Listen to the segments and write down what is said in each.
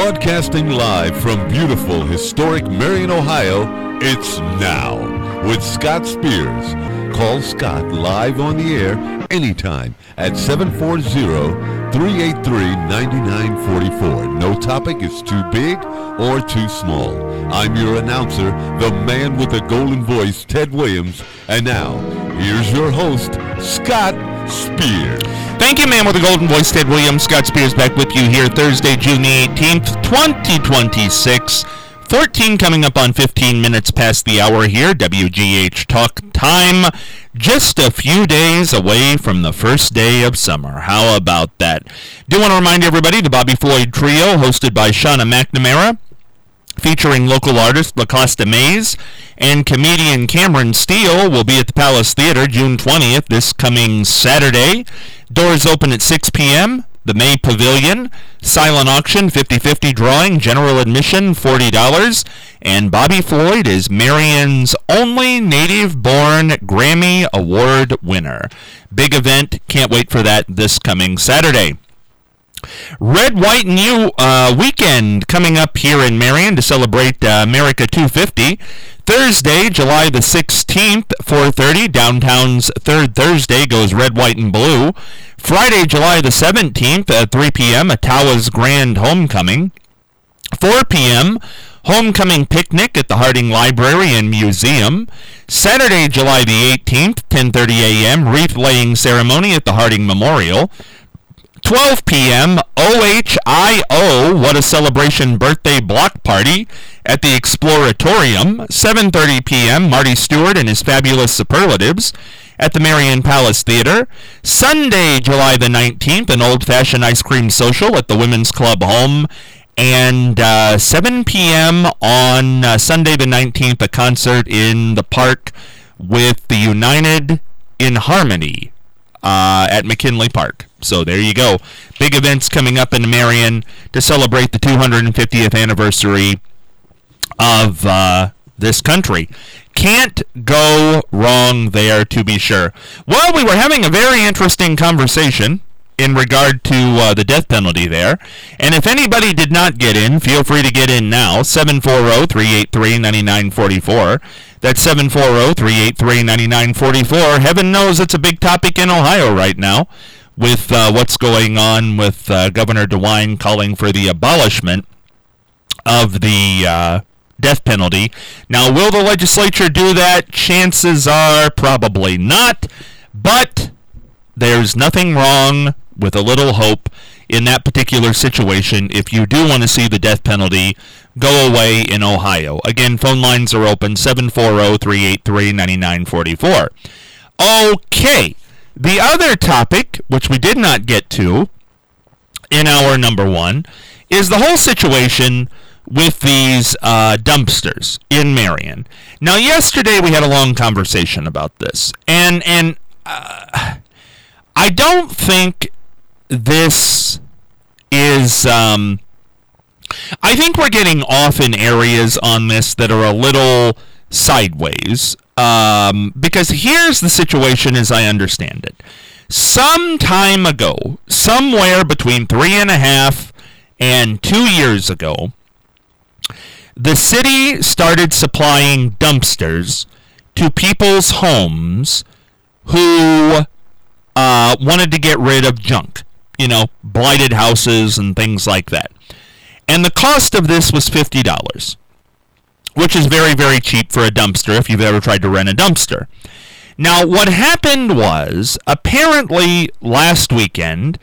Broadcasting live from beautiful, historic Marion, Ohio, it's Now with Scott Spears. Call Scott live on the air anytime at 740-383-9944. No topic is too big or too small. I'm your announcer, the man with the golden voice, Ted Williams. And now, here's your host, Scott Spears. Thank you, man with the golden voice, Ted Williams. Scott Spears back with you here Thursday, June the 18th, 2026. 14 coming up on 15 minutes past the hour here. WGH Talk Time. Just a few days away from the first day of summer. How about that? Do want to remind everybody the Bobby Floyd Trio, hosted by Shauna McNamara, featuring local artist LaCosta Mays and comedian Cameron Steele, will be at the Palace Theater June 20th, this coming Saturday. Doors open at 6 p.m. The May Pavilion, silent auction, 50-50 drawing, general admission, $40. And Bobby Floyd is Marion's only native-born Grammy Award winner. Big event, can't wait for that this coming Saturday. Red, White, and You weekend coming up here in Marion to celebrate America 250. Thursday, July the 16th, 4:30, downtown's third Thursday goes Red, White, and Blue. Friday, July the 17th at 3 p.m., Ottawa's Grand Homecoming. 4 p.m., Homecoming Picnic at the Harding Library and Museum. Saturday, July the 18th, 10:30 a.m., Wreath-laying ceremony at the Harding Memorial. 12 p.m., OHIO, What a Celebration birthday block party at the Exploratorium. 7:30 p.m., Marty Stewart and his fabulous superlatives at the Marion Palace Theater. Sunday, July the 19th, an old-fashioned ice cream social at the Women's Club Home. And 7 p.m. on Sunday the 19th, a concert in the park with the United in Harmony at McKinley Park. So there you go. Big events coming up in Marion to celebrate the 250th anniversary of this country. Can't go wrong there, to be sure. Well, we were having a very interesting conversation in regard to the death penalty there. And if anybody did not get in, feel free to get in now. 740-383-9944. That's 740-383-9944. Heaven knows it's a big topic in Ohio right now, with what's going on with Governor DeWine calling for the abolishment of the death penalty. Now, will the legislature do that? Chances are probably not, but there's nothing wrong with a little hope in that particular situation if you do want to see the death penalty go away in Ohio. Again, phone lines are open, 740-383-9944. Okay. The other topic, which we did not get to in hour number one, is the whole situation with these dumpsters in Marion. Now, yesterday we had a long conversation about this, and I don't think this is... I think we're getting off in areas on this that are a little sideways. Because here's the situation as I understand it. Some time ago, somewhere between 3.5 and 2 years ago, the city started supplying dumpsters to people's homes who wanted to get rid of junk. You know, blighted houses and things like that. And the cost of this was $50. Which is very, very cheap for a dumpster if you've ever tried to rent a dumpster. Now, what happened was, apparently last weekend,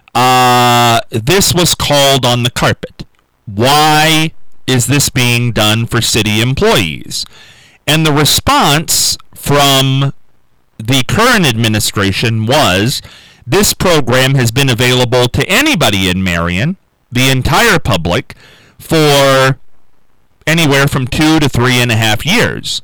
this was called on the carpet. Why is this being done for city employees? And the response from the current administration was, this program has been available to anybody in Marion, the entire public, for anywhere from 2 to 3.5 years.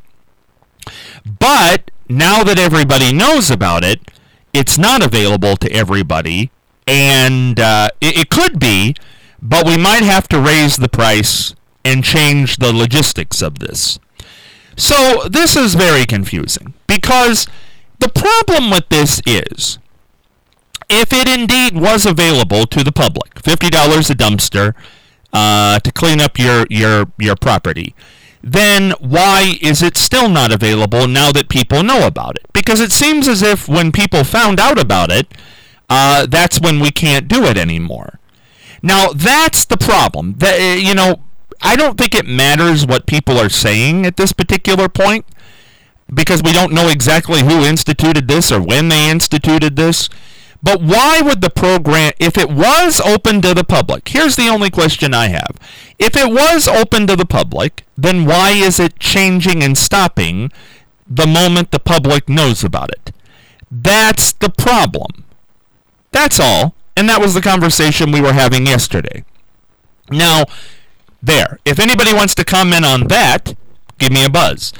But now that everybody knows about it, it's not available to everybody, and it could be, but we might have to raise the price and change the logistics of this. So this is very confusing, because the problem with this is, if it indeed was available to the public, $50 a dumpster, to clean up your property, then why is it still not available now that people know about it? Because it seems as if when people found out about it, that's when we can't do it anymore. Now, that's the problem. I don't think it matters what people are saying at this particular point, because we don't know exactly who instituted this or when they instituted this. But why would the program, if it was open to the public, here's the only question I have. If it was open to the public, then why is it changing and stopping the moment the public knows about it? That's the problem. That's all. And that was the conversation we were having yesterday. Now, if anybody wants to comment on that, give me a buzz.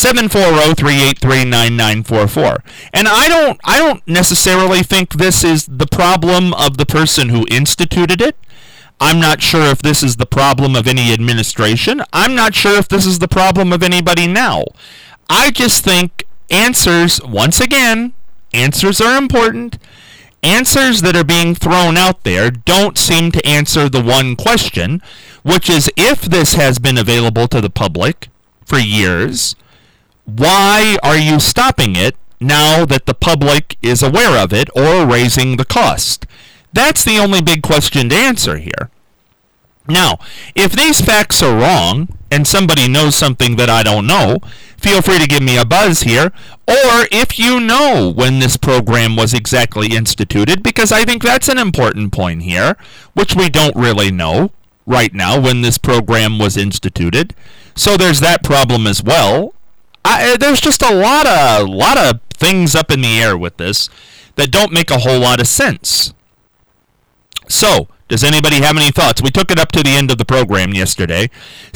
740-383-9944. And I don't necessarily think this is the problem of the person who instituted it. I'm not sure if this is the problem of any administration. I'm not sure if this is the problem of anybody now. I just think answers, once again, answers are important. Answers that are being thrown out there don't seem to answer the one question, which is, if this has been available to the public for years, why are you stopping it now that the public is aware of it or raising the cost? That's the only big question to answer here. Now, if these facts are wrong and somebody knows something that I don't know, feel free to give me a buzz here. Or if you know when this program was exactly instituted, because I think that's an important point here, which we don't really know right now when this program was instituted. So there's that problem as well. There's just a lot of things up in the air with this that don't make a whole lot of sense. So, does anybody have any thoughts? We took it up to the end of the program yesterday.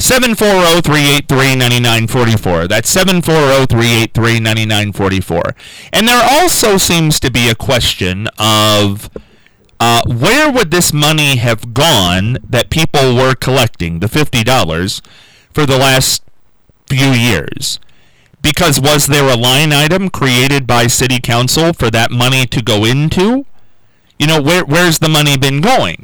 740-383-9944. That's 740-383-9944. And there also seems to be a question of where would this money have gone that people were collecting, the $50, for the last few years? Because was there a line item created by City Council for that money to go into? Where's the money been going?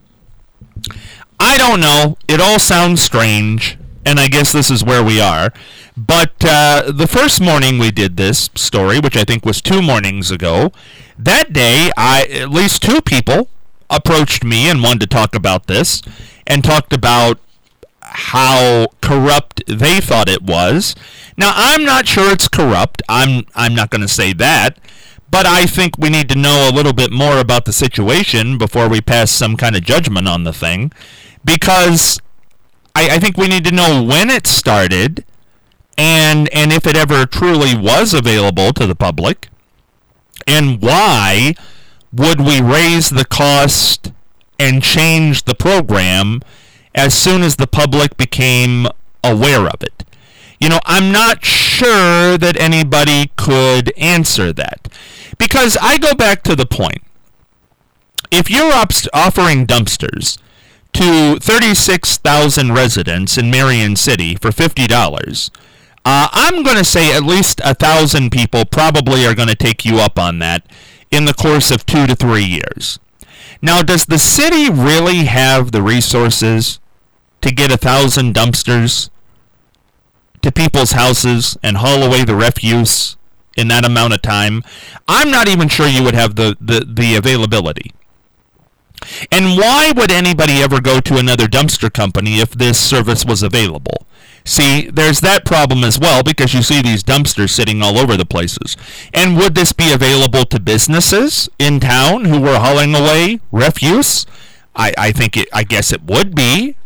I don't know. It all sounds strange, and I guess this is where we are. But the first morning we did this story, which I think was 2 mornings ago, that day at least 2 people approached me and wanted to talk about this, and talked about how corrupt they thought it was. Now, I'm not sure it's corrupt. I'm not going to say that. But I think we need to know a little bit more about the situation before we pass some kind of judgment on the thing. Because I think we need to know when it started and if it ever truly was available to the public. And why would we raise the cost and change the program as soon as the public became aware of it? I'm not sure that anybody could answer that. Because I go back to the point. If you're offering dumpsters to 36,000 residents in Marion City for $50, I'm going to say at least 1,000 people probably are going to take you up on that in the course of 2 to 3 years. Now, does the city really have the resources to get 1,000 dumpsters to people's houses and haul away the refuse in that amount of time? I'm not even sure you would have the availability. And why would anybody ever go to another dumpster company if this service was available? See, there's that problem as well, because you see these dumpsters sitting all over the places. And would this be available to businesses in town who were hauling away refuse? I guess it would be.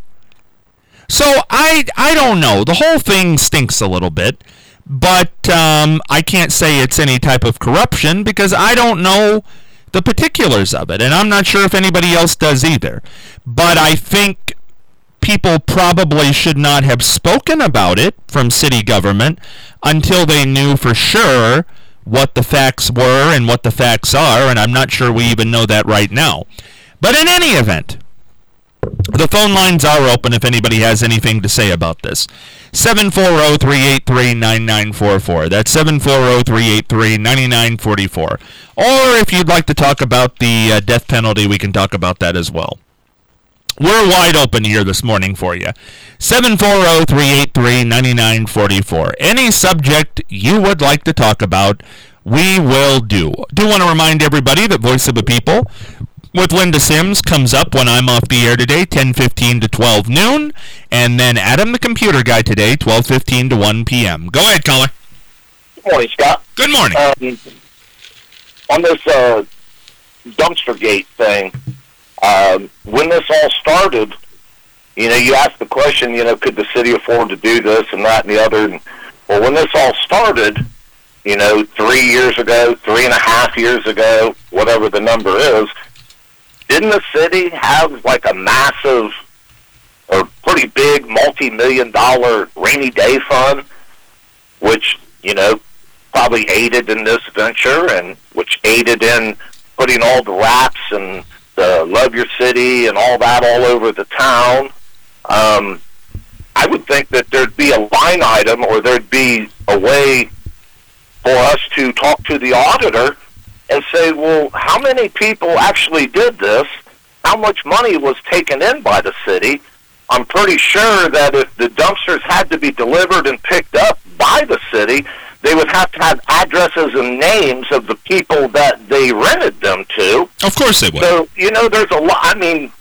So I don't know. The whole thing stinks a little bit. But I can't say it's any type of corruption because I don't know the particulars of it. And I'm not sure if anybody else does either. But I think people probably should not have spoken about it from city government until they knew for sure what the facts were and what the facts are. And I'm not sure we even know that right now. But in any event, the phone lines are open if anybody has anything to say about this. 740-383-9944. That's 740-383-9944. Or if you'd like to talk about the death penalty, we can talk about that as well. We're wide open here this morning for you. 740-383-9944. Any subject you would like to talk about, we will do. Do want to remind everybody that Voice of the People with Linda Sims comes up when I'm off the air today, 10:15 to 12 noon. And then Adam the Computer Guy today, 12:15 to 1 p.m. Go ahead, caller. Good morning, Scott. Good morning. On this dumpster gate thing, when this all started, you asked the question, could the city afford to do this and that and the other? And, well, when this all started, 3 years ago, 3.5 years ago, whatever the number is, didn't the city have like a massive or pretty big multi-million-dollar rainy day fund, which, probably aided in this venture and which aided in putting all the wraps and the Love Your City and all that all over the town? I would think that there'd be a line item or there'd be a way for us to talk to the auditor and say, well, how many people actually did this? How much money was taken in by the city? I'm pretty sure that if the dumpsters had to be delivered and picked up by the city, they would have to have addresses and names of the people that they rented them to. Of course they would. So, there's a lot. I mean,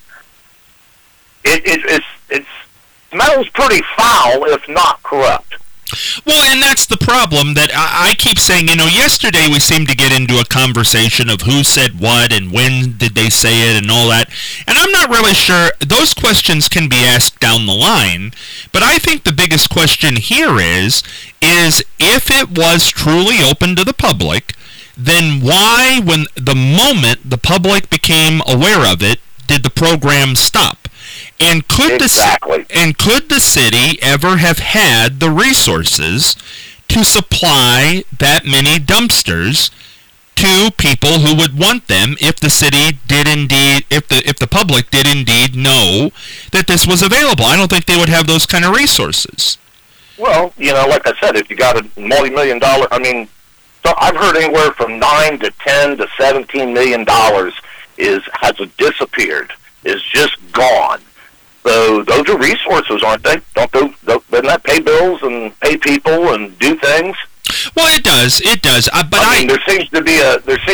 it smells pretty foul, if not corrupt. Well, and that's the problem that I keep saying, yesterday we seemed to get into a conversation of who said what and when did they say it and all that. And I'm not really sure. Those questions can be asked down the line. But I think the biggest question here is if it was truly open to the public, then why, when the moment the public became aware of it, did the program stop? And could the city ever have had the resources to supply that many dumpsters to people who would want them if the city did indeed, if the public did indeed know that this was available? I don't think they would have those kind of resources. Well, like I said, if you got a multi-million-dollar, so I've heard anywhere from $9 to $10 to $17 million has disappeared, is just gone. So those are resources, aren't they? Doesn't that pay bills and pay people and do things? Well, it does. It does. But there seems to be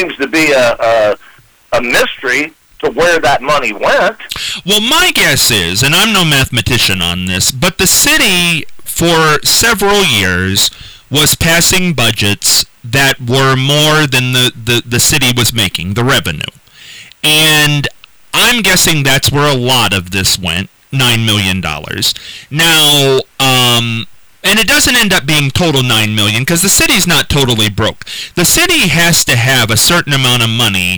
a mystery to where that money went. Well, my guess is, and I'm no mathematician on this, but the city for several years was passing budgets that were more than the city was making, the revenue. And I'm guessing that's where a lot of this went, $9 million. Now, and it doesn't end up being total $9 million because the city's not totally broke. The city has to have a certain amount of money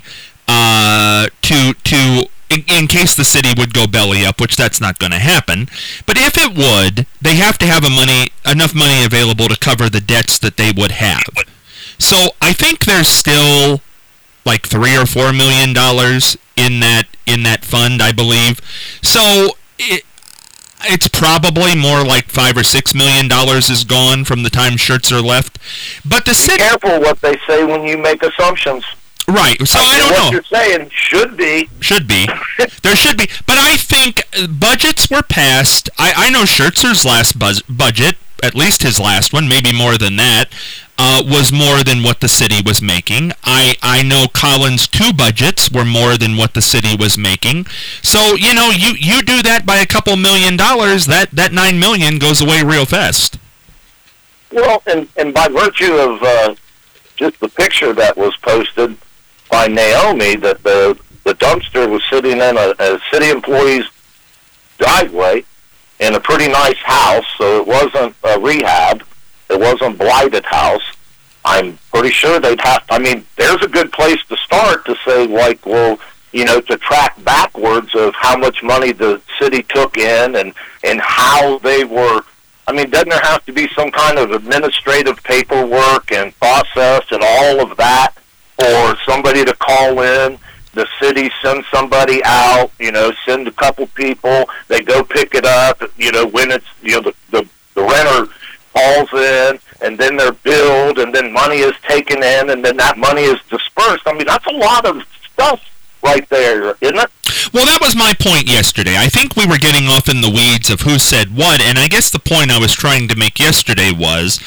in case the city would go belly up, which that's not going to happen. But if it would, they have to have enough money available to cover the debts that they would have. So I think there's still like $3 or $4 million in that fund, I believe. So it's probably more like $5 or $6 million is gone from the time shirts are left. But the city, be careful what they say when you make assumptions. Right. So I don't know. What you're saying should be. There should be. But I think budgets were passed. I know Schertzer's last budget, at least his last one, maybe more than that, was more than what the city was making. I know Collins' 2 budgets were more than what the city was making. So, you do that by a couple $1 million, that $9 million goes away real fast. Well, and by virtue of just the picture that was posted by Naomi, that the dumpster was sitting in a city employee's driveway in a pretty nice house, so it wasn't a rehab. It wasn't blighted house. I'm pretty sure they'd have, there's a good place to start to say, like, well, to track backwards of how much money the city took in and how they were, doesn't there have to be some kind of administrative paperwork and process and all of that for somebody to call in? The city sends somebody out, send a couple people, they go pick it up, when it's, the renter calls in, and then they're billed, and then money is taken in, and then that money is dispersed. That's a lot of stuff right there, isn't it? Well, that was my point yesterday. I think we were getting off in the weeds of who said what, and I guess the point I was trying to make yesterday was,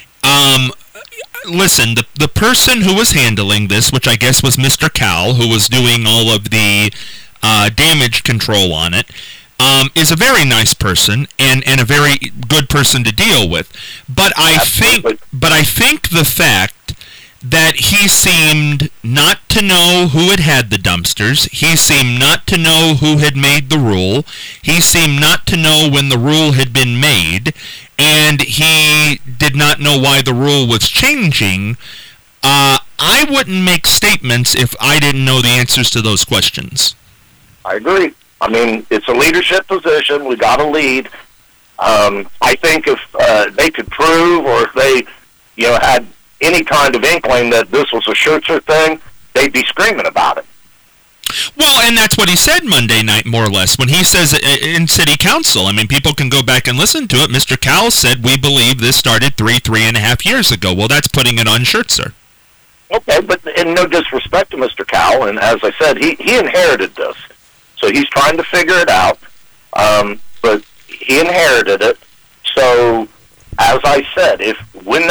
listen, the person who was handling this, which I guess was Mr. Cal, who was doing all of the damage control on it, is a very nice person and a very good person to deal with. But I think the fact that he seemed not to know who had the dumpsters, he seemed not to know who had made the rule, he seemed not to know when the rule had been made, and he did not know why the rule was changing. I wouldn't make statements if I didn't know the answers to those questions. I agree. I mean, it's a leadership position. We got to lead. I think if they could prove, or if they, had any kind of inkling that this was a Schertzer thing, they'd be screaming about it. Well, and that's what he said Monday night, more or less, when he says in City Council. I mean, people can go back and listen to it. Mr. Cowell said, we believe this started 3.5 years ago. Well, that's putting it on Schertzer. Okay, but in no disrespect to Mr. Cowell, and as I said, he inherited this. So he's trying to figure it out, but he inherited it. So, as I said, when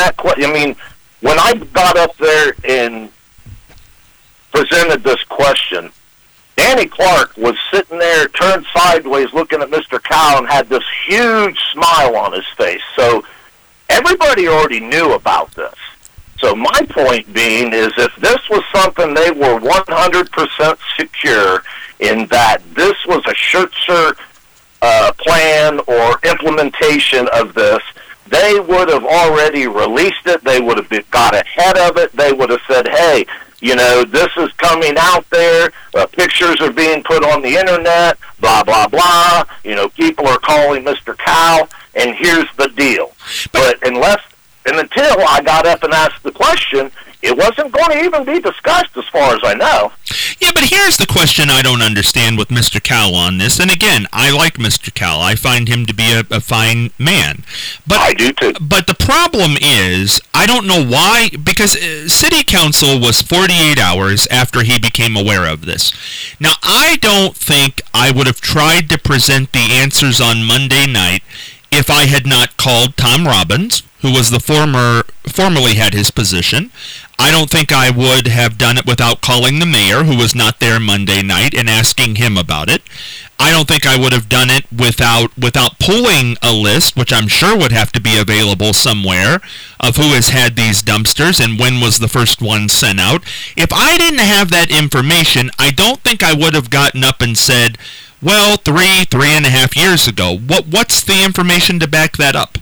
I got up there and presented this question, Danny Clark was sitting there, turned sideways, looking at Mr. Cowell, and had this huge smile on his face. So everybody already knew about this. So my point being is, if this was something they were 100% secure in that this was a Schertzer plan or implementation of this, they would have already released it. They would have got ahead of it. They would have said, hey, this is coming out there. Pictures are being put on the internet, blah, blah, blah. People are calling Mr. Cowell, and here's the deal. But until I got up and asked the question, it wasn't going to even be discussed as far as I know. Yeah, but here's the question I don't understand with Mr. Cowell on this. And again, I like Mr. Cowell. I find him to be a fine man. But I do too. But the problem is, I don't know why, because City Council was 48 hours after he became aware of this. Now, I don't think I would have tried to present the answers on Monday night if I had not called Tom Robbins, who was the formerly had his position. I don't think I would have done it without calling the mayor, who was not there Monday night, and asking him about it. I don't think I would have done it without pulling a list, which I'm sure would have to be available somewhere, of who has had these dumpsters and when was the first one sent out. If I didn't have that information, I don't think I would have gotten up and said, well, 3.5 years ago. What's the information to back that up?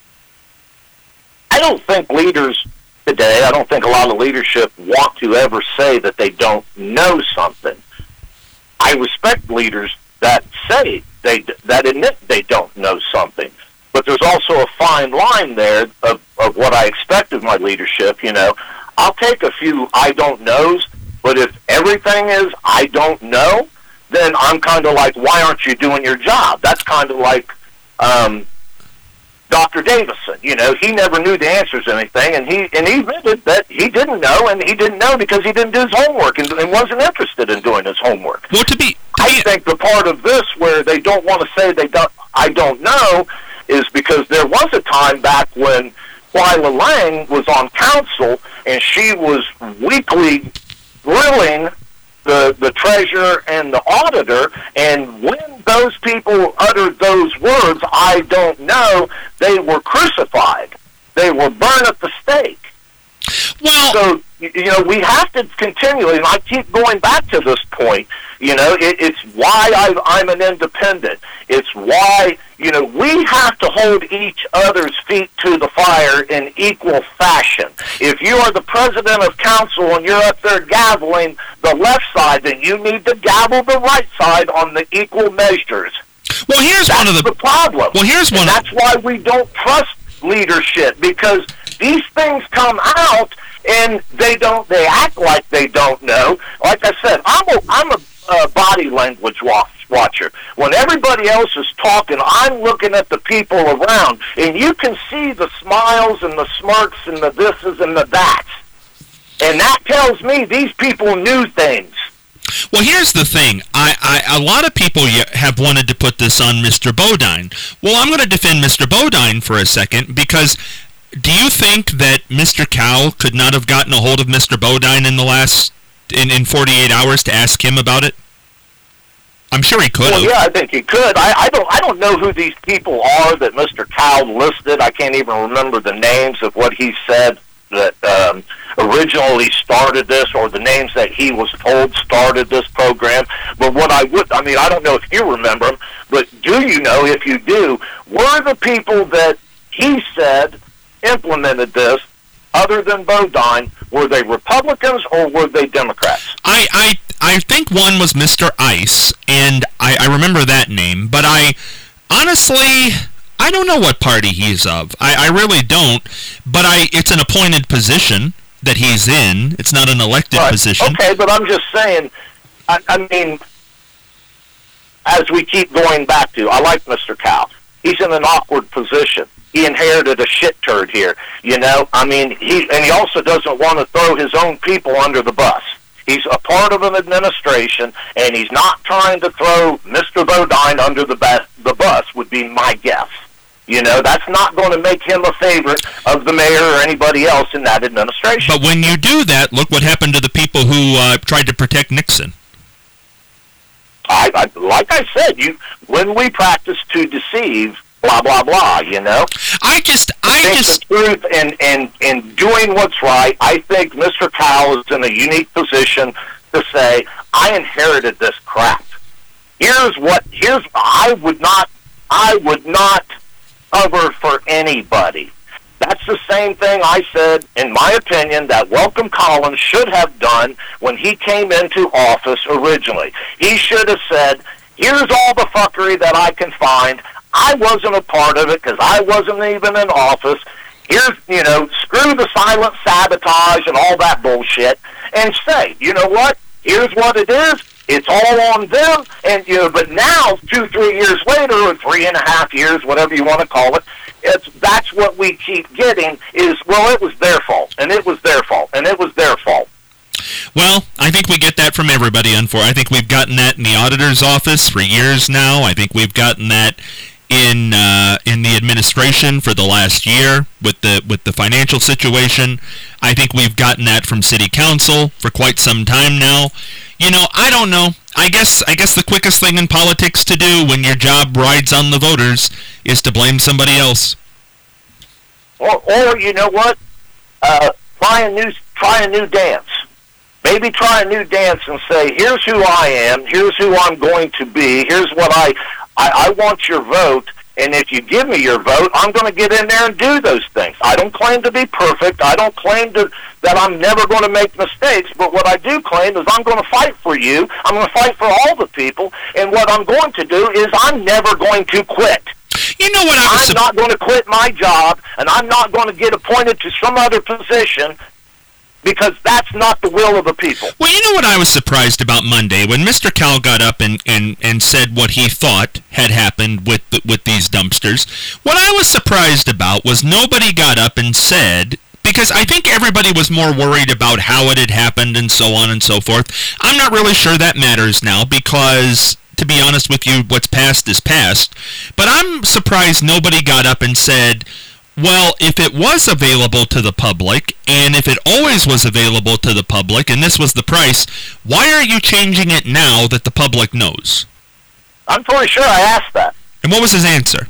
I don't think leaders today, I don't think a lot of leadership want to ever say that they don't know something. I respect leaders that say that admit they don't know something. But there's also a fine line there of what I expect of my leadership. I'll take a few I don't knows, but if everything is I don't know, then I'm kind of like, why aren't you doing your job? That's kind of like Dr. Davison. He never knew the answers to anything, and he admitted that he didn't know, and he didn't know because he didn't do his homework and wasn't interested in doing his homework. Well, I think the part of this where they don't want to say I don't know is because there was a time back when Twyla Lang was on council, and she was weekly grilling the treasurer and the auditor, and when those people uttered those words, I don't know, they were crucified. They were burned at the stake. Well, so, we have to continually, and I keep going back to this point, it's why I'm an independent. It's why, we have to hold each other's feet to the fire in equal fashion. If you are the president of council and you're up there gaveling the left side, then you need to gavel the right side on the equal measures. Well, That's the problem. Well, that's why we don't trust leadership, because these things come out and they act like they don't know. Like I said, I'm a body language watcher. When everybody else is talking, I'm looking at the people around, and you can see the smiles and the smirks and the thises and the that's. And that tells me these people knew things. Well, here's the thing. A lot of people have wanted to put this on Mr. Bodine. Well, I'm going to defend Mr. Bodine for a second, because do you think that Mr. Cal could not have gotten a hold of Mr. Bodine in 48 hours to ask him about it? I'm sure he could have. Well, yeah, I think he could. I don't know who these people are that Mr. Cal listed. I can't even remember the names of what he said that originally started this, or the names that he was told started this program. But what I don't know if you remember them, but do you know, if you do, were the people that he said implemented this, other than Bodine, were they Republicans or were they Democrats? I think one was Mr. Ice, and I remember that name, but honestly, I don't know what party he's of. I really don't, but it's an appointed position that he's in. It's not an elected position. Okay, but I'm just saying, I mean, as we keep going back to, I like Mr. Cal. He's in an awkward position. He inherited a shit turd here, you know? I mean, he also doesn't want to throw his own people under the bus. He's a part of an administration, and he's not trying to throw Mr. Bodine under the bus, would be my guess. You know, that's not going to make him a favorite of the mayor or anybody else in that administration. But when you do that, look what happened to the people who tried to protect Nixon. Like I said, when we practice to deceive, blah blah blah, you know. I think the truth and doing what's right. I think Mr. Cal is in a unique position to say, I inherited this crap. I would not cover for anybody. That's the same thing I said, in my opinion, that Welcome Collins should have done when he came into office originally. He should have said, here's all the fuckery that I can find. I wasn't a part of it because I wasn't even in office. Here's, screw the silent sabotage and all that bullshit, and say, you know what? Here's what it is. It's all on them. And but now, 2-3 years later, or 3.5 years, whatever you want to call it, that's what we keep getting is, well, it was their fault, and it was their fault, and it was their fault. Well, I think we get that from everybody. I think we've gotten that in the auditor's office for years now. I think we've gotten that in the administration for the last year with the financial situation. I think we've gotten that from city council for quite some time now. I don't know. I guess the quickest thing in politics to do when your job rides on the voters is to blame somebody else. Or you know what? Try a new dance. Maybe try a new dance and say, here's who I am, here's who I'm going to be, here's what I want your vote, and if you give me your vote, I'm going to get in there and do those things. I don't claim to be perfect. I don't claim that I'm never going to make mistakes, but what I do claim is I'm going to fight for you. I'm going to fight for all the people, and what I'm going to do is I'm never going to quit. You know what I'm not going to quit my job, and I'm not going to get appointed to some other position, because that's not the will of the people. Well, you know what I was surprised about Monday? When Mr. Cal got up and said what he thought had happened with these dumpsters, what I was surprised about was nobody got up and said, because I think everybody was more worried about how it had happened and so on and so forth. I'm not really sure that matters now because, to be honest with you, what's past is past. But I'm surprised nobody got up and said, well, if it was available to the public, and if it always was available to the public, and this was the price, why are you changing it now that the public knows? I'm pretty sure I asked that. And what was his answer?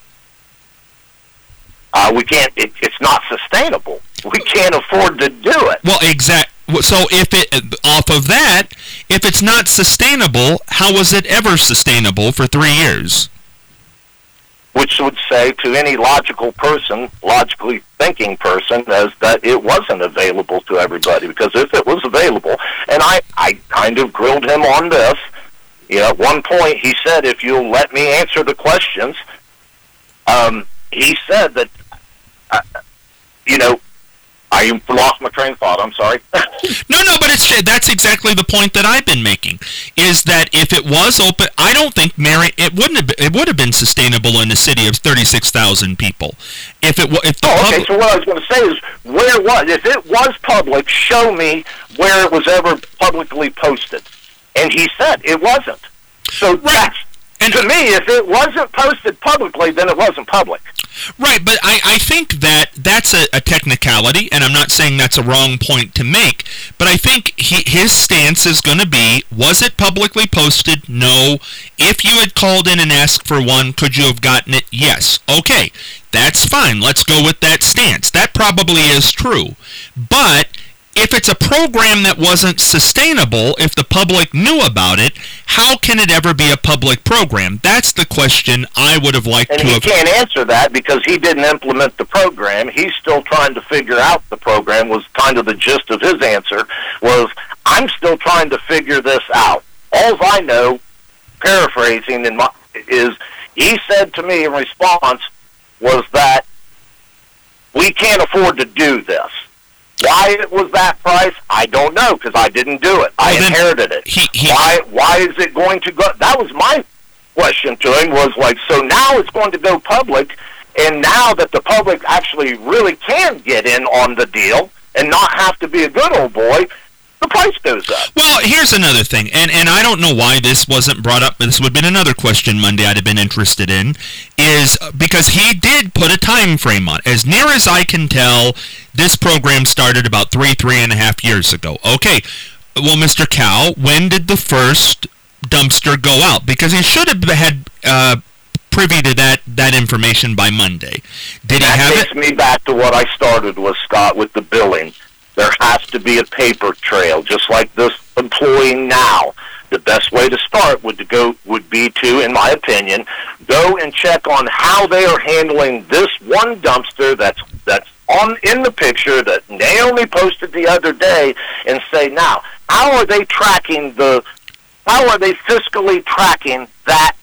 We can't, it's not sustainable. We can't afford to do it. Well, so off of that, if it's not sustainable, how was it ever sustainable for 3 years? Which would say to any logically thinking person, is that it wasn't available to everybody. Because if it was available, and I kind of grilled him on this, at one point he said, if you'll let me answer the questions, he said that, I lost my train of thought. I'm sorry. No, but that's exactly the point that I've been making. Is that if it was open, I don't think it would have been sustainable in a city of 36,000 people. So what I was going to say is, if it was public, show me where it was ever publicly posted. And he said it wasn't. So that's, to me, if it wasn't posted publicly, then it wasn't public. Right, but I think that's a technicality, and I'm not saying that's a wrong point to make, but I think his stance is going to be, was it publicly posted? No. If you had called in and asked for one, could you have gotten it? Yes. Okay, that's fine. Let's go with that stance. That probably is true. But if it's a program that wasn't sustainable, if the public knew about it, how can it ever be a public program? That's the question I would have liked to have... And he can't answer that because he didn't implement the program. He's still trying to figure out the program, was kind of the gist of his answer, was, I'm still trying to figure this out. All I know, paraphrasing, is he said to me in response was that we can't afford to do this. Why it was that price, I don't know, because I didn't do it. I inherited it. Why is it going to go? That was my question to him, was like, so now it's going to go public, and now that the public actually really can get in on the deal and not have to be a good old boy, the price goes up. Well, here's another thing, and I don't know why this wasn't brought up, but this would have been another question Monday I'd have been interested in, is because he did put a time frame on it. As near as I can tell, this program started about 3.5 years ago. Okay, well, Mr. Cow, when did the first dumpster go out? Because he should have had privy to that information by Monday. Did he have it? That takes me back to what I started with, Scott, with the billing. There has to be a paper trail, just like this employee now. The best way to start would be to, in my opinion, go and check on how they are handling this one dumpster that's in the picture that Naomi posted the other day, and say, now, how are they fiscally tracking that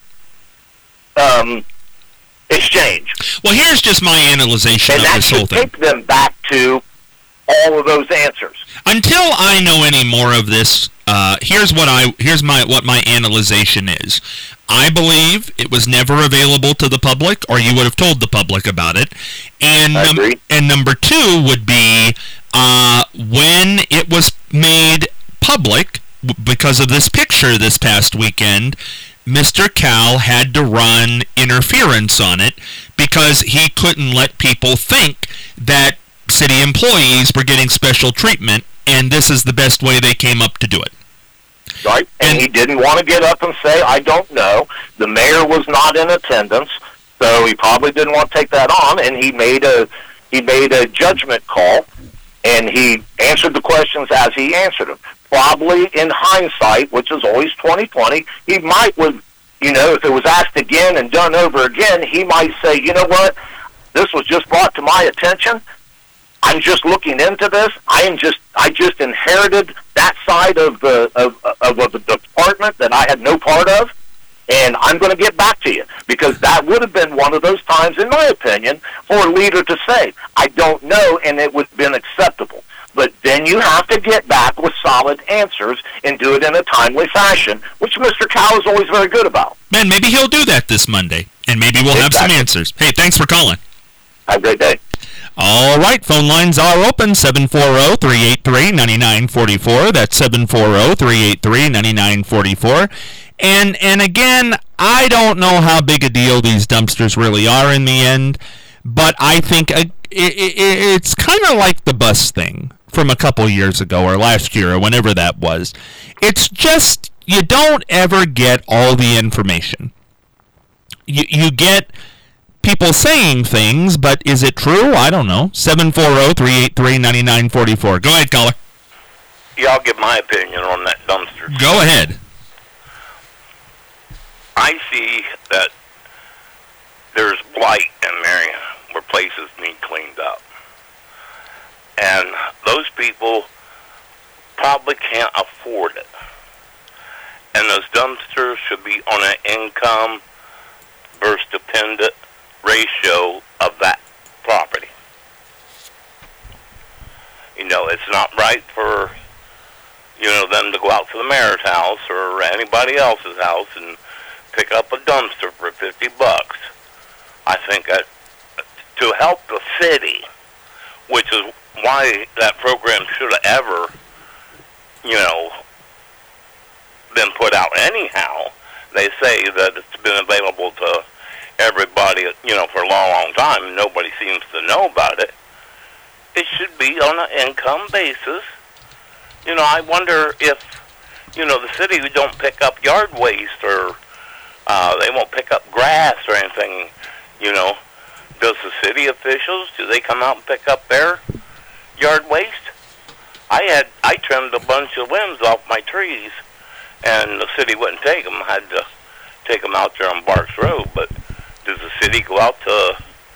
exchange? Well, here's just my analyzation of this whole thing. And that should take them back to all of those answers. Until I know any more of this, here's what my analyzation is. I believe it was never available to the public, or you would have told the public about it. And number two would be when it was made public because of this picture this past weekend. Mr. Cal had to run interference on it because he couldn't let people think that city employees were getting special treatment, and this is the best way they came up to do it. Right, and he didn't want to get up and say, I don't know. The mayor was not in attendance, so he probably didn't want to take that on, and he made a judgment call, and he answered the questions as he answered them. Probably in hindsight, which is always 20/20, he might would, if it was asked again and done over again, he might say, you know what, this was just brought to my attention. I'm just looking into this. I just inherited that side of the department that I had no part of, and I'm going to get back to you, because that would have been one of those times, in my opinion, for a leader to say, I don't know, and it would have been acceptable. But then you have to get back with solid answers and do it in a timely fashion, which Mr. Cow is always very good about. Man, maybe he'll do that this Monday, and maybe we'll have some answers. Hey, thanks for calling. Have a great day. All right, phone lines are open, 740-383-9944. That's 740-383-9944. And again, I don't know how big a deal these dumpsters really are in the end, but I think it's kind of like the bus thing from a couple years ago, or last year, or whenever that was. It's just, you don't ever get all the information. You get people saying things, but is it true? I don't know. 740-383-9944. Go ahead, caller. Yeah, I'll give my opinion on that dumpster. Go ahead. I see that there's blight in Marion where places need cleaned up. And those people probably can't afford it. And those dumpsters should be on an income versus dependent ratio of that property. It's not right for, them to go out to the mayor's house or anybody else's house and pick up a dumpster for $50. I think that to help the city, which is why that program should have ever, been put out anyhow. They say that it's been available to everybody, for a long, long time, and nobody seems to know about it. It should be on an income basis. I wonder if, the city don't pick up yard waste or they won't pick up grass or anything, Does the city officials, do they come out and pick up their yard waste? I trimmed a bunch of limbs off my trees, and the city wouldn't take them. I had to take them out there on Barks Road. But does the city go out to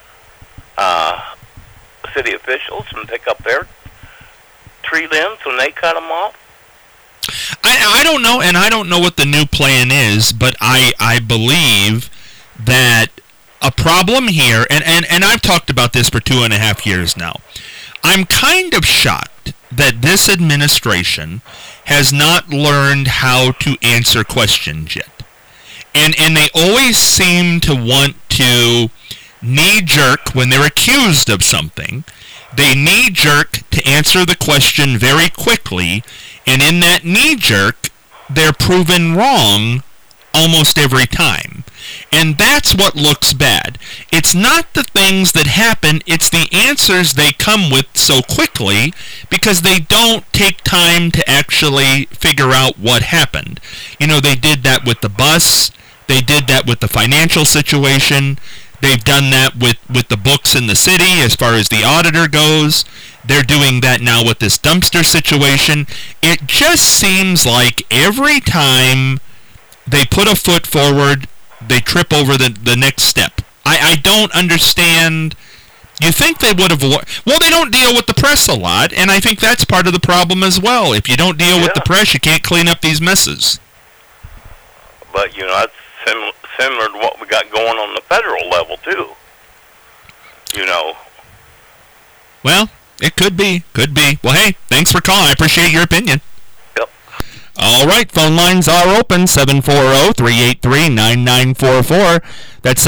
city officials and pick up their tree limbs when they cut them off? I don't know, and I don't know what the new plan is, but I believe that a problem here, and I've talked about this for 2.5 years now. I'm kind of shocked that this administration has not learned how to answer questions yet. And they always seem to want to knee-jerk when they're accused of something. They knee-jerk to answer the question very quickly, and in that knee-jerk, they're proven wrong almost every time. And that's what looks bad. It's not the things that happen, it's the answers they come with so quickly because they don't take time to actually figure out what happened. They did that with the bus, they did that with the financial situation, they've done that with the books in the city as far as the auditor goes. They're doing that now with this dumpster situation. It just seems like every time they put a foot forward, they trip over the next step. I don't understand. You think they would have... Well, they don't deal with the press a lot, and I think that's part of the problem as well. If you don't deal with the press, you can't clean up these messes. But, that's similar to what we got going on the federal level, too. Well, it could be. Well, hey, thanks for calling. I appreciate your opinion. Yep. All right, phone lines are open, 740-383-9944. That's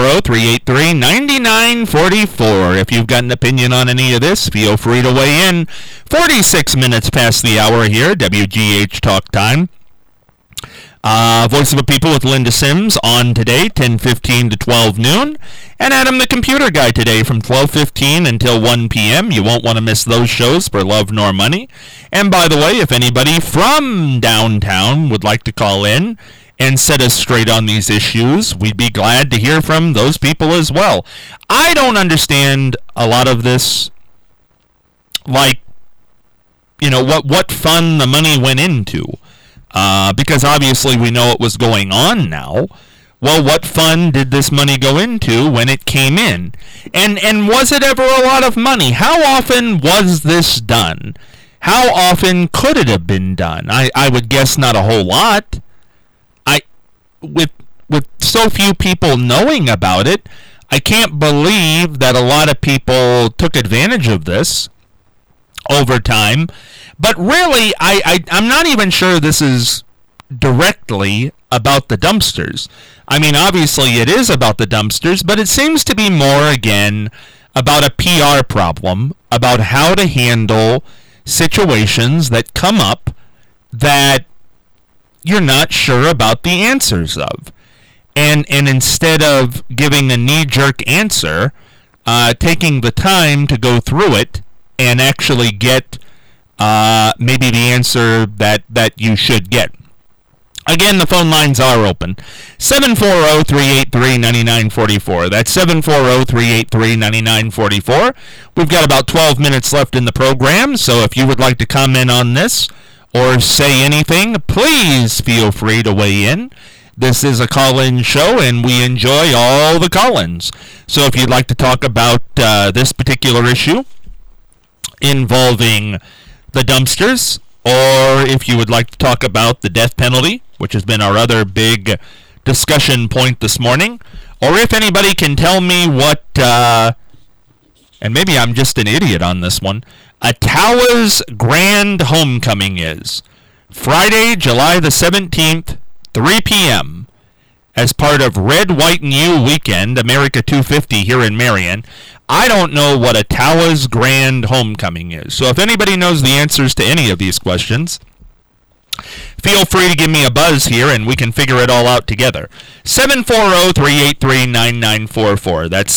740-383-9944. If you've got an opinion on any of this, feel free to weigh in. 46 minutes past the hour here, WGH Talk Time. Voice of the People with Linda Sims on today, 10:15 to 12 noon. And Adam the Computer Guy today from 12:15 until 1 p.m. You won't want to miss those shows for Love Nor Money. And by the way, if anybody from downtown would like to call in and set us straight on these issues, we'd be glad to hear from those people as well. I don't understand a lot of this, like, what fund the money went into. Because obviously we know what was going on now. Well, what fund did this money go into when it came in? And was it ever a lot of money? How often was this done? How often could it have been done? I would guess not a whole lot. With so few people knowing about it, I can't believe that a lot of people took advantage of this over time. But really, I'm not even sure this is directly about the dumpsters. I mean, obviously it is about the dumpsters, but it seems to be more, again, about a PR problem, about how to handle situations that come up that you're not sure about the answers of. And instead of giving a knee-jerk answer, taking the time to go through it and actually get maybe the answer that you should get. Again, the phone lines are open. 740-383-9944. That's 740-383-9944. We've got about 12 minutes left in the program, so if you would like to comment on this or say anything, please feel free to weigh in. This is a call-in show, and we enjoy all the call-ins. So if you'd like to talk about this particular issue involving the dumpsters, or if you would like to talk about the death penalty, which has been our other big discussion point this morning, or if anybody can tell me what, and maybe I'm just an idiot on this one, Ottawa's grand homecoming is. Friday, July the 17th, 3 p.m., as part of Red, White, and You Weekend, America 250 here in Marion. I don't know what Ottawa's grand homecoming is. So if anybody knows the answers to any of these questions, feel free to give me a buzz here and we can figure it all out together. 740-383-9944. That's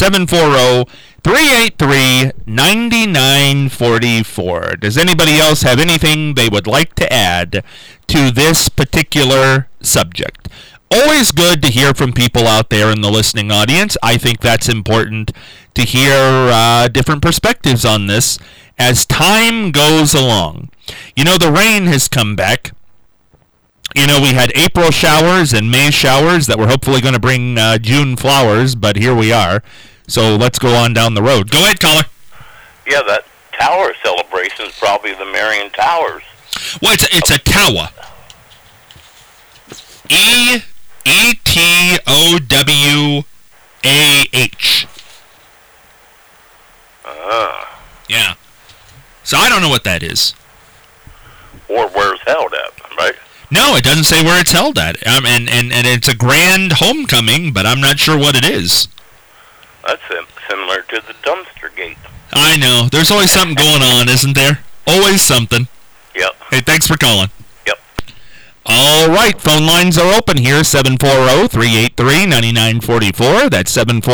740-383-9944. Does anybody else have anything they would like to add to this particular subject? Always good to hear from people out there in the listening audience. I think that's important to hear different perspectives on this as time goes along. You know, the rain has come back. You know, we had April showers and May showers that were hopefully going to bring June flowers, but here we are. So let's go on down the road. Go ahead, caller. Yeah, that tower celebration is probably the Marion Towers. Well, it's a tower. E-A-T-O-W-A-H. Yeah. So I don't know what that is. Or where it's held at, right? No, it doesn't say where it's held at. And it's a grand homecoming, but I'm not sure what it is. That's similar to the dumpster gate. I know. There's always something going on, isn't there? Always something. Yep. Hey, thanks for calling. Yep. All right, phone lines are open here, 740-383-9944. That's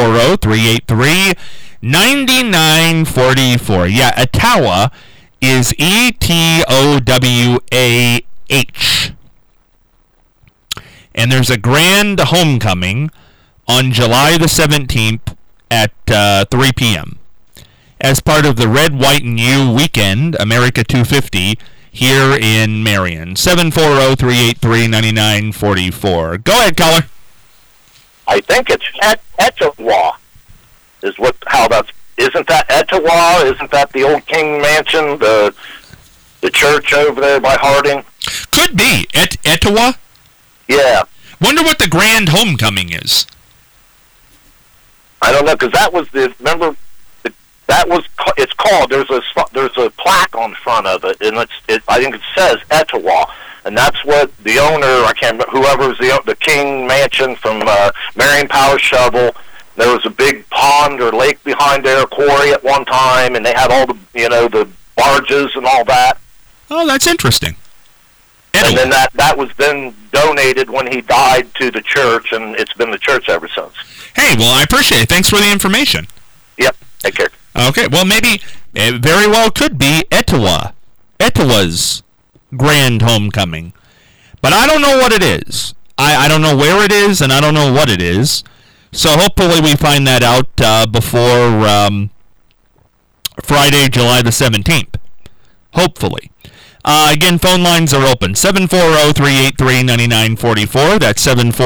740-383-9944. Yeah, Ottawa is E-T-O-W-A-H. And there's a grand homecoming on July the 17th at 3 p.m. as part of the Red, White, and You Weekend, America 250, here in Marion. 740-383-9944. Go ahead, caller. I think it's Etowah. Isn't that Etowah? Isn't that the old King Mansion, the church over there by Harding? Could be. Etowah? Yeah. Wonder what the grand homecoming is. I don't know, because that was it's called. There's a plaque on front of it, and I think it says Etowah, and that's what the owner, I can't remember, whoever's the King Mansion from Marion Power Shovel. There was a big pond or lake behind there, a quarry at one time, and they had all the the barges and all that. Oh, that's interesting. And then that was then donated when he died to the church, and it's been the church ever since. Hey, well, I appreciate it. Thanks for the information. Yep, take care. Okay, well, maybe, it very well could be Etowah's grand homecoming. But I don't know what it is. I don't know where it is, and I don't know what it is. So hopefully we find that out before Friday, July the 17th. Hopefully. Again, phone lines are open. 740-383-9944. That's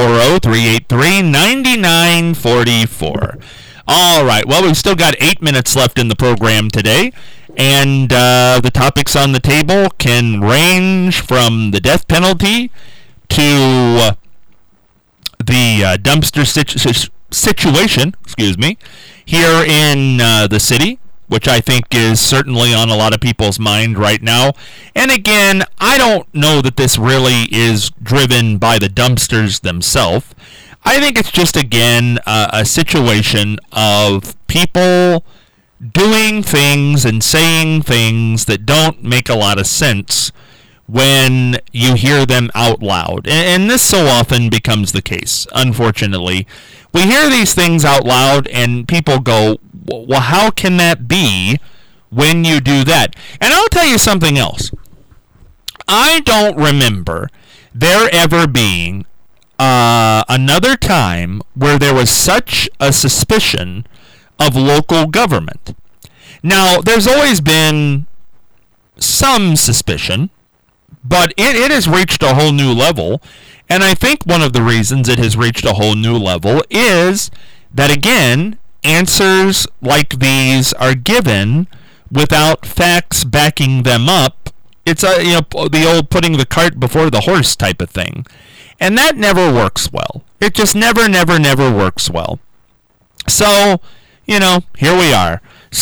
740-383-9944. All right. Well, we've still got 8 minutes left in the program today. And the topics on the table can range from the death penalty to the dumpster situation, here in the city, which I think is certainly on a lot of people's mind right now. And again, I don't know that this really is driven by the dumpsters themselves. I think it's just, again, a situation of people doing things and saying things that don't make a lot of sense when you hear them out loud. And this so often becomes the case, unfortunately. We hear these things out loud and people go, well, how can that be when you do that? And I'll tell you something else. I don't remember there ever being another time where there was such a suspicion of local government. Now, there's always been some suspicion, but it has reached a whole new level. And I think one of the reasons it has reached a whole new level is that, again, answers like these are given without facts backing them up. It's the old putting the cart before the horse type of thing. And that never works well. It just never works well. So, here we are.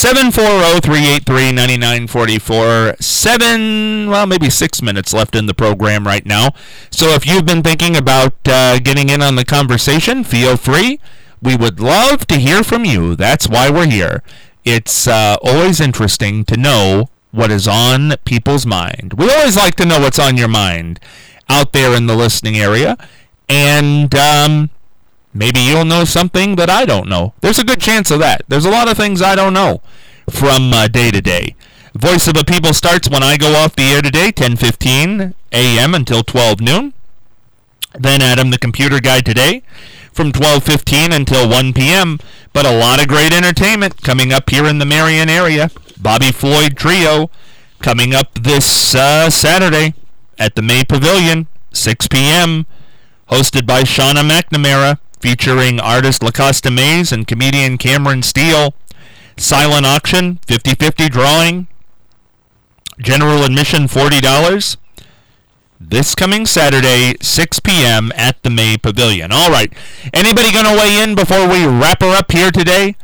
740-383-9944. Maybe 6 minutes left in the program right now. So if you've been thinking about getting in on the conversation, feel free. We would love to hear from you. That's why we're here. It's always interesting to know what is on people's mind. We always like to know what's on your mind out there in the listening area, and maybe you'll know something that I don't know. There's a good chance of that. There's a lot of things I don't know from day to day. Voice of the People starts when I go off the air today, 10:15 a.m. until 12 noon. Then Adam the Computer Guy today from 12:15 until 1 p.m. But a lot of great entertainment coming up here in the Marion area. Bobby Floyd Trio coming up this Saturday at the May Pavilion, 6 p.m., hosted by Shauna McNamara, featuring artist LaCosta Mays and comedian Cameron Steele. Silent auction, 50-50 drawing. General admission, $40. This coming Saturday, 6 p.m. at the May Pavilion. All right. Anybody going to weigh in before we wrap her up here today?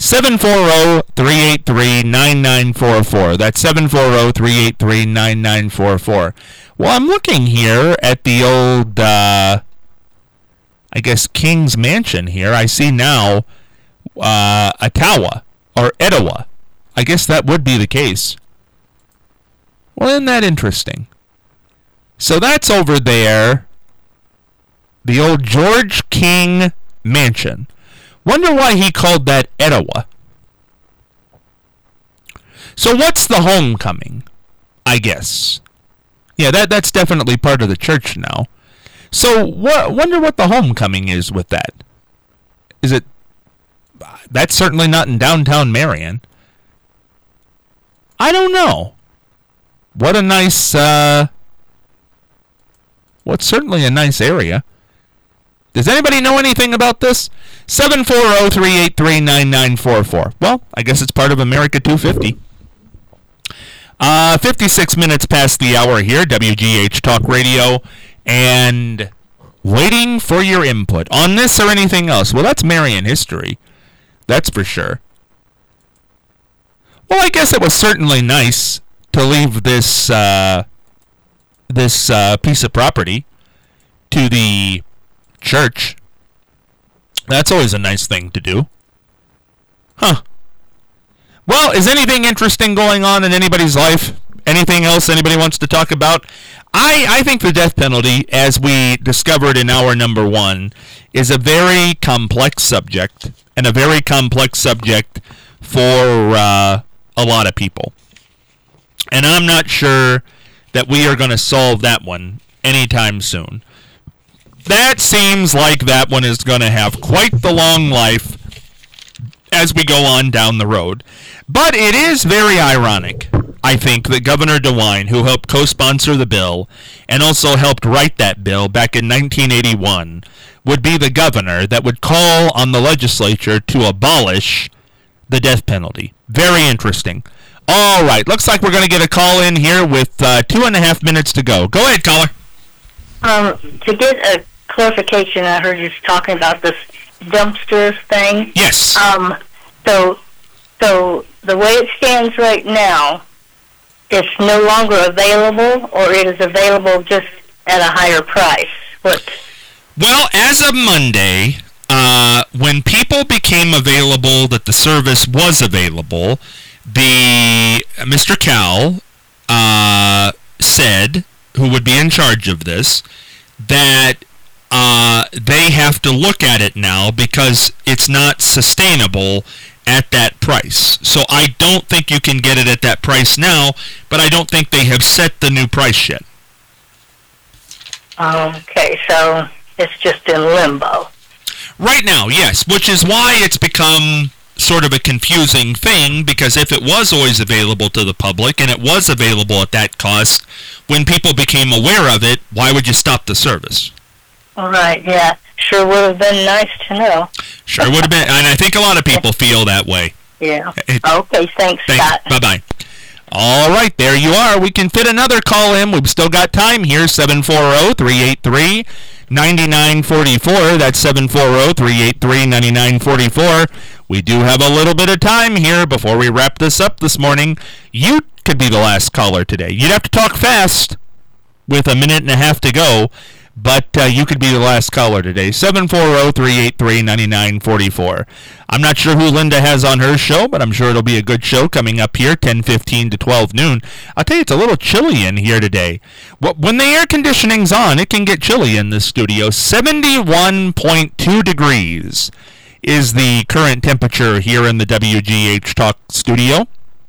740-383-9944. That's 740-383-9944. Well, I'm looking here at the old, King's Mansion here. I see now Ottawa or Etowah. I guess that would be the case. Well, isn't that interesting? So that's over there, the old George King Mansion. Wonder why he called that Etowah. So what's the homecoming, I guess? Yeah, that's definitely part of the church now. So wonder what the homecoming is with that. Is it... That's certainly not in downtown Marion. I don't know. What a nice... What's certainly a nice area. Does anybody know anything about this? 740-383-9944. Well, I guess it's part of America 250. 56 minutes past the hour here, WGH Talk Radio, and waiting for your input on this or anything else. Well, that's Marion history. That's for sure. Well, I guess it was certainly nice to leave this piece of property to the church. That's always a nice thing to do. Huh. Well, is anything interesting going on in anybody's life? Anything else anybody wants to talk about? I think the death penalty, as we discovered in hour number 1, is a very complex subject, and a very complex subject for a lot of people. And I'm not sure that we are going to solve that one anytime soon. That seems like that one is going to have quite the long life as we go on down the road. But it is very ironic, I think, that Governor DeWine, who helped co-sponsor the bill and also helped write that bill back in 1981, would be the governor that would call on the legislature to abolish the death penalty. Very interesting. All right, looks like we're going to get a call in here with 2.5 minutes to go. Go ahead, caller. To get a clarification, I heard you talking about this dumpster thing. Yes. So the way it stands right now, it's no longer available, or it is available just at a higher price? Well, as of Monday, when people became available, that the service was available, Mr. Cowell said, who would be in charge of this, that they have to look at it now because it's not sustainable at that price. So I don't think you can get it at that price now, but I don't think they have set the new price yet. Okay, so it's just in limbo. Right now, yes, which is why it's become sort of a confusing thing, because if it was always available to the public and it was available at that cost, when people became aware of it, why would you stop the service? All right, yeah. Sure would have been nice to know. Sure would have been, and I think a lot of people feel that way. Yeah. Okay, thanks, Scott. Bye-bye. All right, there you are. We can fit another call in. We've still got time here, 740-383-9944. That's 740-383-9944. We do have a little bit of time here before we wrap this up this morning. You could be the last caller today. You'd have to talk fast with 1.5 minutes to go, but you could be the last caller today. 740-383-9944. I'm not sure who Linda has on her show, but I'm sure it'll be a good show coming up here, 10:15 to 12 noon. I'll tell you, it's a little chilly in here today. When the air conditioning's on, it can get chilly in this studio. 71.2 degrees is the current temperature here in the WGH Talk studio.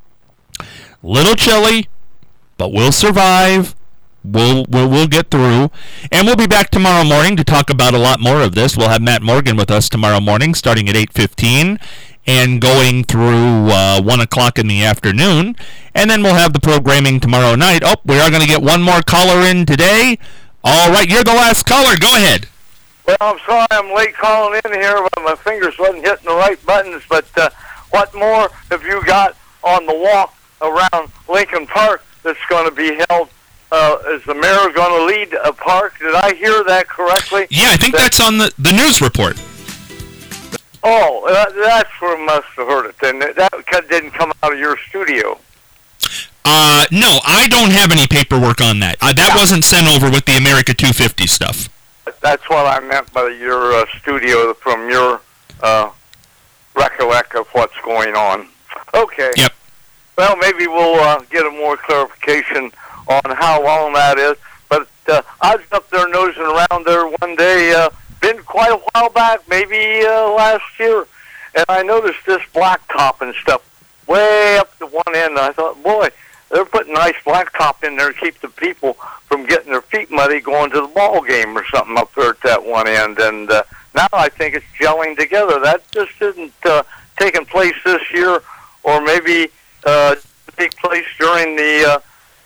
Little chilly, but we'll survive. We'll get through, and we'll be back tomorrow morning to talk about a lot more of this. We'll have Matt Morgan with us tomorrow morning, starting at 8:15, and going through 1 o'clock in the afternoon, and then we'll have the programming tomorrow night. Oh, we are going to get one more caller in today. All right, you're the last caller. Go ahead. Well, I'm sorry I'm late calling in here, but my fingers wasn't hitting the right buttons. But what more have you got on the walk around Lincoln Park that's going to be held? Is the mayor going to lead a park? Did I hear that correctly? Yeah, I think that's on the news report. Oh, that's where I must have heard it. Then that didn't come out of your studio. No, I don't have any paperwork on that. That wasn't sent over with the America 250 stuff. That's what I meant by your studio, from your recollect of what's going on. Okay. Yep. Well, maybe we'll get a more clarification on how long that is. But I was up there nosing around there one day, been quite a while back, maybe last year, and I noticed this blacktop and stuff way up to one end. And I thought, boy, they're putting nice blacktop in there to keep the people from getting their feet muddy going to the ball game or something up there at that one end. And now I think it's gelling together. That just isn't taking place this year, or maybe take place during the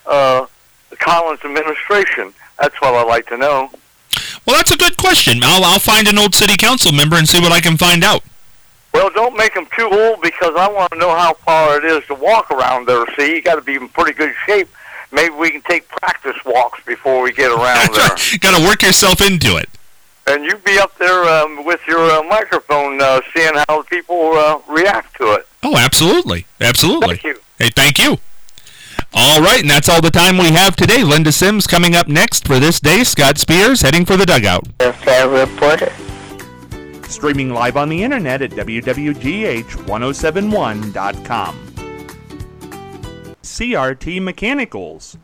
Collins administration. That's what I'd like to know. Well, that's a good question. I'll find an old city council member and see what I can find out. Well, don't make them too old, because I want to know how far it is to walk around there. See, you got to be in pretty good shape. Maybe we can take practice walks before we get around there. Right. Got to work yourself into it. And you be up there with your microphone, seeing how people react to it. Oh, absolutely. Absolutely. Thank you. Hey, thank you. All right, and that's all the time we have today. Linda Sims coming up next for this day. Scott Spears heading for the dugout. The fair reporter. Streaming live on the internet at WWGH1071.com. CRT Mechanicals,